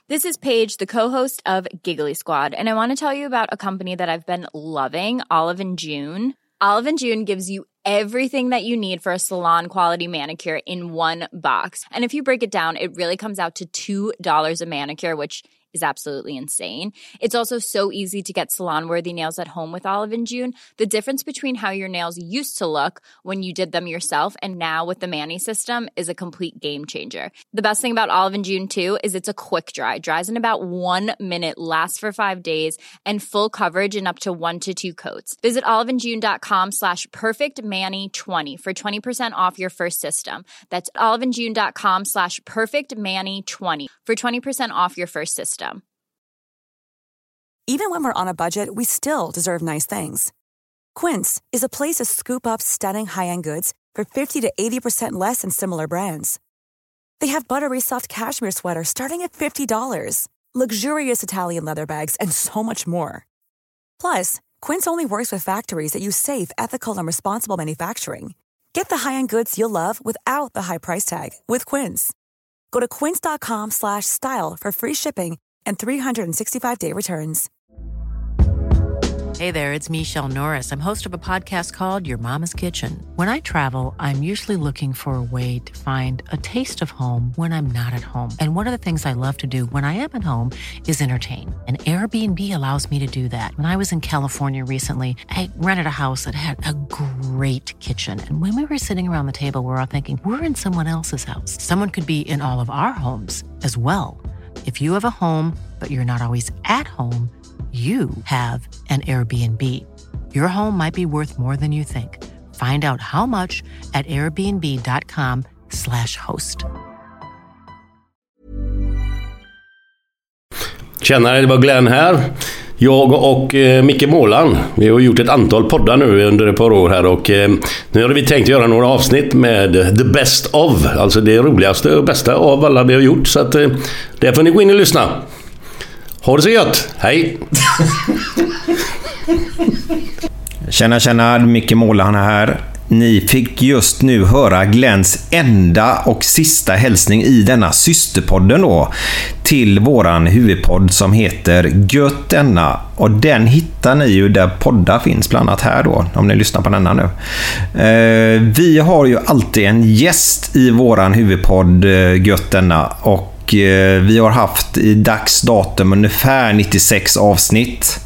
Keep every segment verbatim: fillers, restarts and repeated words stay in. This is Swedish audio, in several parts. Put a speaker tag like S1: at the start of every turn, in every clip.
S1: This is Paige, the co-host of Giggly Squad, and I want to tell you about a company that I've been loving, Olive and June. Olive and June gives you everything that you need for a salon-quality manicure in one box. And if you break it down, it really comes out to two dollars a manicure, which is absolutely insane. It's also so easy to get salon-worthy nails at home with Olive and June. The difference between how your nails used to look when you did them yourself and now with the Mani system is a complete game changer. The best thing about Olive and June, too, is it's a quick dry. Dries in about one minute, lasts for five days, and full coverage in up to one to two coats. Visit oliveandjune.com slash perfectmani20 for twenty percent off your first system. That's oliveandjune.com slash perfectmani20 for twenty percent off your first system.
S2: Even when we're on a budget, we still deserve nice things. Quince is a place to scoop up stunning high-end goods for fifty to eighty percent less than similar brands. They have buttery soft cashmere sweaters starting at fifty dollars, luxurious Italian leather bags, and so much more. Plus, Quince only works with factories that use safe, ethical, and responsible manufacturing. Get the high-end goods you'll love without the high price tag with Quince. Go to quince.com slash style for free shipping and three sixty-five day returns.
S3: Hey there, it's Michelle Norris. I'm host of a podcast called Your Mama's Kitchen. When I travel, I'm usually looking for a way to find a taste of home when I'm not at home. And one of the things I love to do when I am at home is entertain. And Airbnb allows me to do that. When I was in California recently, I rented a house that had a great kitchen. And when we were sitting around the table, we were all thinking, we're in someone else's house. Someone could be in all of our homes as well. If you have a home, but you're not always at home, you have an Airbnb. Your home might be worth more than you think. Find out how much at airbnb.com slash host.
S4: Tjenare, det var Glenn här. Jag och eh, Micke Målan, vi har gjort ett antal poddar nu under ett par år här och eh, nu har vi tänkt göra några avsnitt med The Best of, alltså det roligaste och bästa av alla vi har gjort, så att eh, där får ni gå in och lyssna. Ha det så gött, hej!
S5: Tjena, tjena, Micke Målan här. Ni fick just nu höra Glenns enda och sista hälsning i denna systerpodden då till våran huvudpodd som heter Gött denna, och den hittar ni ju där poddar finns, bland annat här då, om ni lyssnar på denna nu. Eh, vi har ju alltid en gäst i våran huvudpodd eh, Gött denna, och vi har haft i dagsdatum ungefär nittiosex avsnitt.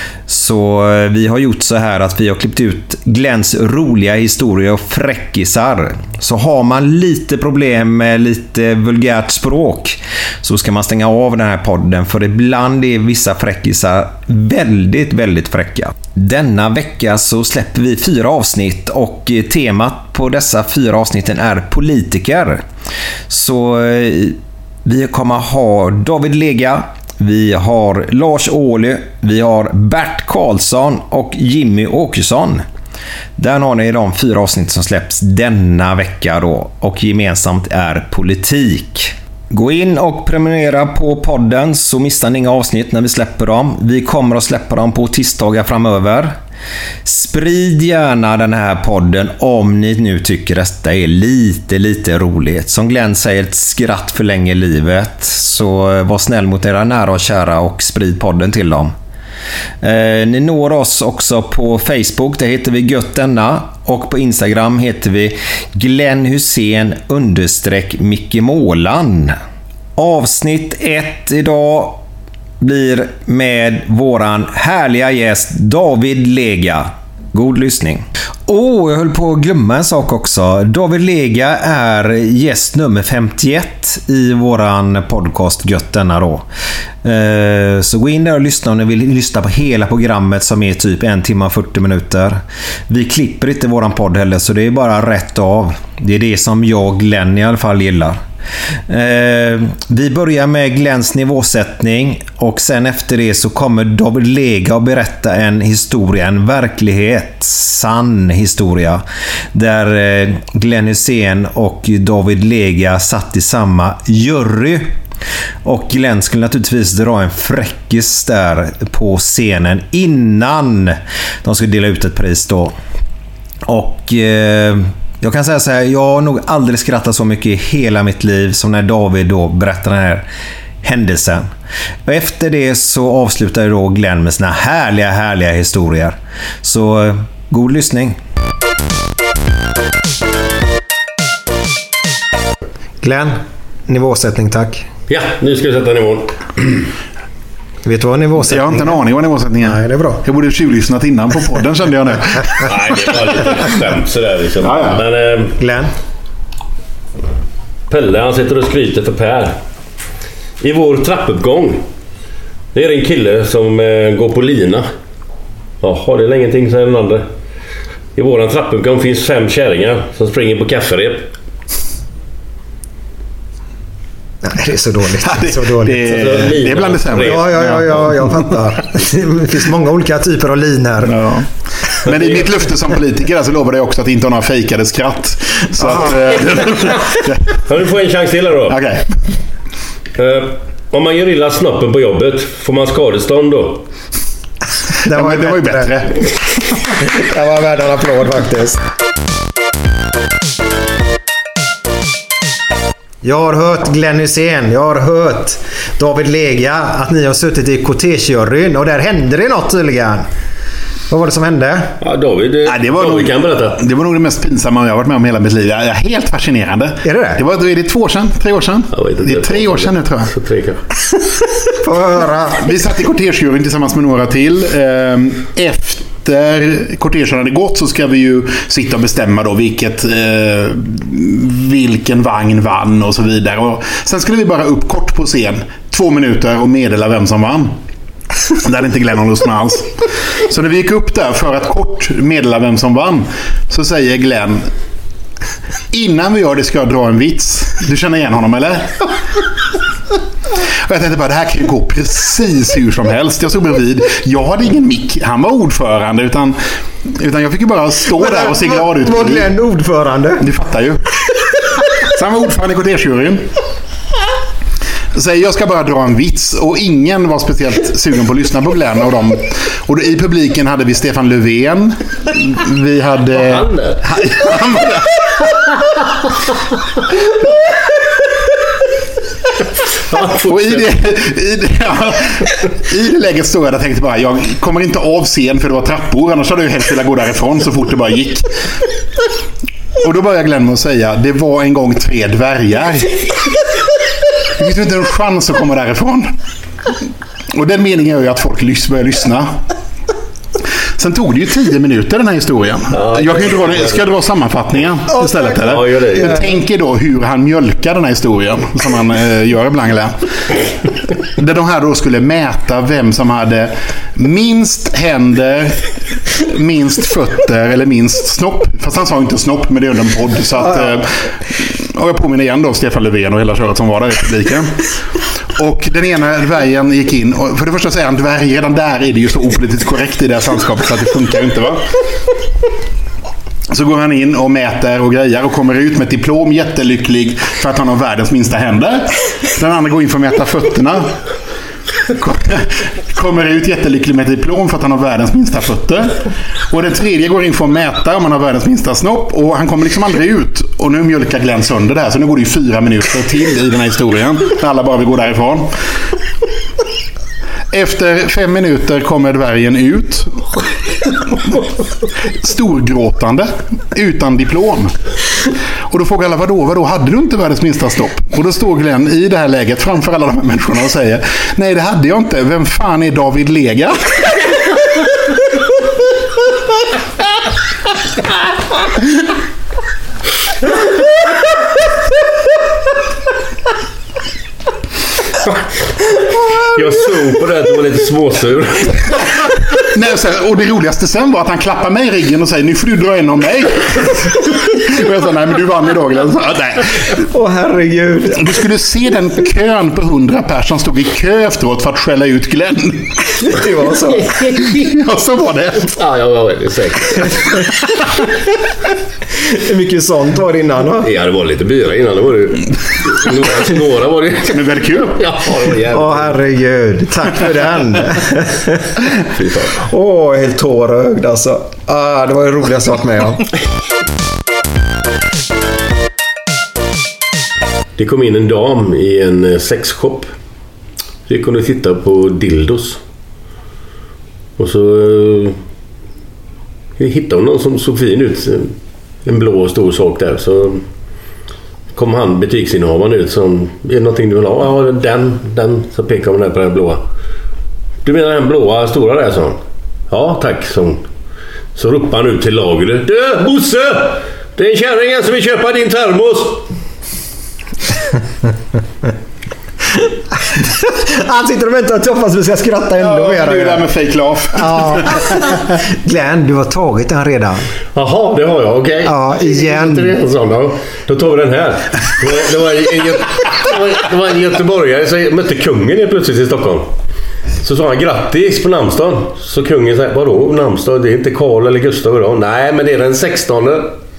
S5: Så vi har gjort så här att vi har klippt ut Glenns roliga historier och fräckisar. Så har man lite problem med lite vulgärt språk så ska man stänga av den här podden, för ibland är vissa fräckisar väldigt, väldigt fräcka. Denna vecka så släpper vi fyra avsnitt och temat på dessa fyra avsnitten är politiker. Så vi kommer ha David Lega, vi har Lars Ohly, vi har Bert Karlsson och Jimmy Åkesson. Där har ni de fyra avsnitt som släpps denna vecka då, och gemensamt är politik. Gå in och prenumerera på podden så missar ni inga avsnitt när vi släpper dem. Vi kommer att släppa dem på tisdagar framöver. Sprid gärna den här podden om ni nu tycker detta är lite, lite roligt. Som Glenn säger, ett skratt förlänger livet. Så var snäll mot era nära och kära och sprid podden till dem. Eh, ni når oss också på Facebook, där heter vi Gött denna, och på Instagram heter vi Glenn Hussein understreck Micke Målan. Avsnitt ett idag blir med våran härliga gäst David Lega. God lyssning. Åh, oh, jag höll på att glömma en sak också. David Lega är gäst nummer femtioett i våran podcast Gött denna då. Eh, så gå in där och lyssna om ni vill lyssna på hela programmet som är typ en timme och fyrtio minuter. Vi klipper inte våran podd heller, så det är bara rätt av. Det är det som jag, Glenn, i alla fall gillar. Eh, vi börjar med Glenns nivåsättning, och sen efter det så kommer David Lega att berätta en historia, en verklighet, sann historia, där eh, Glenn Hussein och David Lega satt i samma jury. Och Glenn skulle naturligtvis dra en fräckis där på scenen innan de skulle dela ut ett pris då. Och eh, jag kan säga så här, jag har nog aldrig skrattat så mycket i hela mitt liv som när David då berättar den här händelsen. Och efter det så avslutar då Glenn med sina härliga, härliga historier. Så god lyssning. Glenn, nivåsättning tack.
S4: Ja, nu ska vi sätta nivån.
S5: Vet du vad nivåsättning är?
S6: Jag har inte en aning vad nivåsättning är.
S5: Nej, det är bra.
S6: Jag borde tjuvlyssnat innan på podden, kände jag nu.
S4: Nej, det var lite skämt sådär liksom.
S6: Ja, ja.
S4: Men eh,
S5: Glenn?
S4: Pelle, han sitter och skryter för Per. I vår trappuppgång, det är en kille som eh, går på lina. Jaha, det är ingenting, säger den andra. I våran trappuppgång finns fem kärringar som springer på kafferep.
S5: Nej, det är så dåligt.
S6: Ja, det,
S5: så dåligt.
S6: Det, det, det är bland det sämre.
S5: Ja, ja, ja, ja, jag fattar. Det finns många olika typer av linor.
S6: Ja. Men i mitt löfte som politiker så lovade jag också att inte ha några fejkade skratt. Så att,
S4: ja, du får en chans till här då.
S6: Okay.
S4: Uh, om man gör illa snoppen på jobbet, får man skadestånd då?
S5: Det var,
S6: ja, det var ju bättre.
S5: Det var värd en applåd faktiskt. Jag har hört Glenn Hysén, jag har hört David Lega att ni har suttit i kortegejuryn och där hände det något tydligen. Vad var det som hände?
S4: Ja, David, det,
S6: ja, det var
S4: David
S6: nog,
S4: kan berätta.
S6: Det var nog det mest pinsamma jag har varit med om hela mitt liv. Jag är helt fascinerande.
S5: Är det det?
S6: Det var är det två år sedan, tre år sedan. Det är tre år sedan nu tror jag.
S4: Så tre kanske.
S5: Får höra.
S6: Vi satt i kortegejuryn tillsammans med några till. Efter kortegen hade gått så ska vi ju sitta och bestämma då vilket, eh, vilken vagn vann och så vidare. Och sen skulle vi bara upp kort på scen, två minuter och meddela vem som vann. Det hade inte Glenn någon lust med alls. Så när vi gick upp där för att kort meddela vem som vann så säger Glenn: innan vi gör det ska jag dra en vits. Du känner igen honom eller? Och jag tänkte bara, det här kan ju gå precis hur som helst. Jag stod bredvid. Jag hade ingen mick. Han var ordförande utan, utan jag fick ju bara stå men, där och se glad ut.
S5: Var Glenn ordförande?
S6: Du fattar ju. Så han var ordförande i kortegejuryn. Så jag ska bara dra en vits och ingen var speciellt sugen på att lyssna på Glenn och dem. Och i publiken hade vi Stefan Löfven. Vi hade...
S4: Han där.
S6: Han var där. Och i det, i, det, ja, i det läget stod jag där och tänkte bara, jag kommer inte av scen för det var trappor, annars hade jag helst velat gå därifrån så fort det bara gick. Och då började Glenn med att säga, det var en gång tre dvärgar. Det finns inte en chans att komma därifrån. Och den meningen är ju att folk börjar lyssna. Sen tog det ju tio minuter den här historien. Ja, jag kan ju dra, ska jag dra sammanfattningen istället eller?
S4: Ja, gör det.
S6: Jag tänker då hur han mjölkar den här historien som han eh, gör ibland. Där de här då skulle mäta vem som hade minst händer, minst fötter eller minst snopp. Fast han sa inte snopp, men det är under en podd. Så att, eh, och jag påminner igen då Stefan Löfven och hela köret som var där i publiken. Och den ena dvärgen gick in och för det första säger han dvärg, redan där är det ju så opolitiskt korrekt i det här sällskapet så att det funkar inte va. Så går han in och mäter och grejer och kommer ut med ett diplom jättelycklig för att han har världens minsta händer. Den andra går in för att mäta fötterna. Kommer ut jättelycklig med ett diplom för att han har världens minsta fötter. Och den tredje går in för att mäta om han har världens minsta snopp. Och han kommer liksom aldrig ut. Och nu mjölkar Glenn sönder det här. Så nu går det ju fyra minuter till i den här historien. Alla bara vill gå därifrån. Efter fem minuter kommer dvärgen ut. Storgråtande. Utan diplom. Och då frågar alla, vadå, vadå, hade du inte världens minsta stopp? Och då står Glenn i det här läget framför alla de här människorna och säger, nej det hade jag inte, vem fan är David Lega?
S4: Jag såg på det att det var lite småsur.
S6: Nej, och det roligaste sen var att han klappar mig i ryggen och säger, nu får du dra in om mig. Och jag sa, nej men du vann idag. Åh
S5: oh, herregud.
S6: Du skulle se den kön på hundra personer som stod i kö efteråt för att skälla ut Glenn.
S5: Det var så.
S6: Ja, så var det.
S4: Ja, jag var väldigt säker.
S5: Hur mycket sånt var det innan då?
S4: Ja, det var lite byra innan. Det var det. Några, några var det.
S6: Men väldigt kul.
S4: Ja, det var jävligt.
S5: Åh oh, herregud, tack för den.
S4: Fy fan.
S5: Åh, oh, helt tårögd alltså. Ah, det var det roligaste jag varit med om.
S4: Det kom in en dam i en sexshop Så jag kunde titta på dildos. Och så jag hittade någon som såg fin ut. En blå stor sak där. Så kom han butiksinnehavaren ut som, är det någonting du vill ha? Ja, den, den. Så pekade hon där på den blåa. Du menar den blåa stora där, så? Ja, tack, så. Så ropade han ut till lagret. Du, Bosse! Det är en kärring som vill köpa din termos.
S7: Han sitter och väntar och hoppas att vi ska skratta ändå
S6: ja,
S7: mer.
S6: Det är det där med fake laugh.
S7: Ja. Glenn, du har tagit den redan.
S4: Jaha, det har jag, okej. Okay.
S7: Ja, igen.
S4: Då, då tar vi den här. Det var, det var, en, det var, det var en göteborgare som mötte kungen helt plötsligt i Stockholm. Så sa han grattis på namnsdagen. Så kungen sa, vadå namnsdag? Det är inte Karl eller Gustav idag. Nej, men det är den sextonde.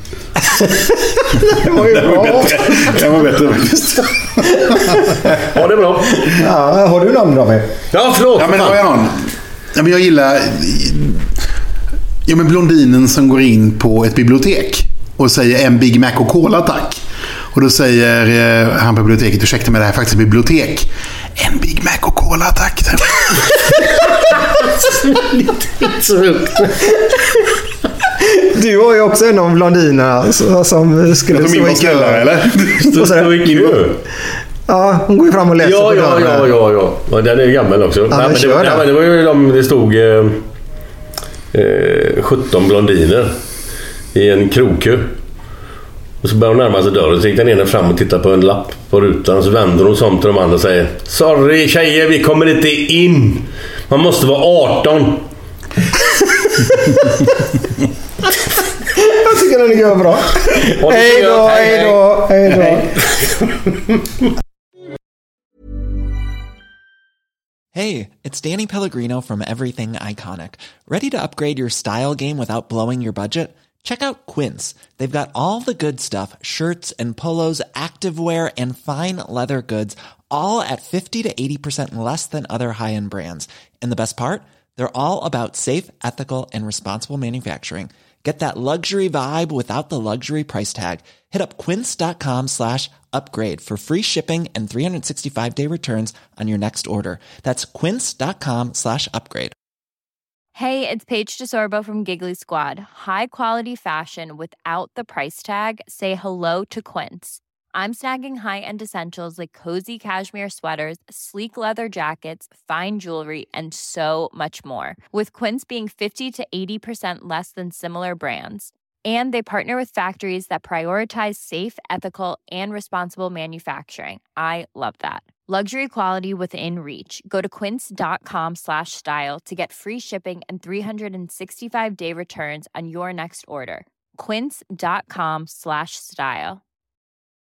S7: Det var ju bra.
S6: Det var bättre faktiskt.
S4: Ja, det är bra.
S7: Ja, har du namn då med?
S4: Ja, förlåt.
S6: Ja, men har jag någon? Ja, men jag gillar ja, men blondinen som går in på ett bibliotek och säger en Big Mac och Cola, tack. Och då säger eh, han på biblioteket, ursäkta mig, det här är faktiskt ett bibliotek. En Big Mac och Cola, tack.
S7: Du har ju också en av blondinerna som skulle
S6: stå i kö, eller?
S4: Stå i kö.
S7: Ja, hon går ju fram och läser
S4: ja,
S7: på
S4: ja, ja, ja, ja. Och den är ju gammal också.
S7: Ja,
S4: nej, men det, var, nej, men det var ju de, det stod eh, eh, sjutton blondiner i en krokö. Och så börjar hon närma sig dörren. Så gick den ena fram och tittade på en lapp på rutan. Så vänder hon sig om till de andra och säger: sorry tjejer, vi kommer inte in. Man måste vara arton.
S7: Jag tycker den är bra. Hej då, hej då, hej då.
S8: Hey, it's Danny Pellegrino from Everything Iconic. Ready to upgrade your style game without blowing your budget? Check out Quince. They've got all the good stuff, shirts and polos, activewear, and fine leather goods, all at fifty to eighty percent less than other high-end brands. And the best part? They're all about safe, ethical, and responsible manufacturing. Get that luxury vibe without the luxury price tag. Hit up quince.com slash upgrade for free shipping and three sixty-five day returns on your next order. That's quince.com slash upgrade.
S1: Hey, it's Paige DeSorbo from Giggly Squad. High quality fashion without the price tag. Say hello to Quince. I'm snagging high-end essentials like cozy cashmere sweaters, sleek leather jackets, fine jewelry, and so much more. With Quince being fifty to eighty percent less than similar brands. And they partner with factories that prioritize safe, ethical, and responsible manufacturing. I love that. Luxury quality within reach. Go to quince.com slash style to get free shipping and three sixty-five day returns on your next order. Quince.com slash style.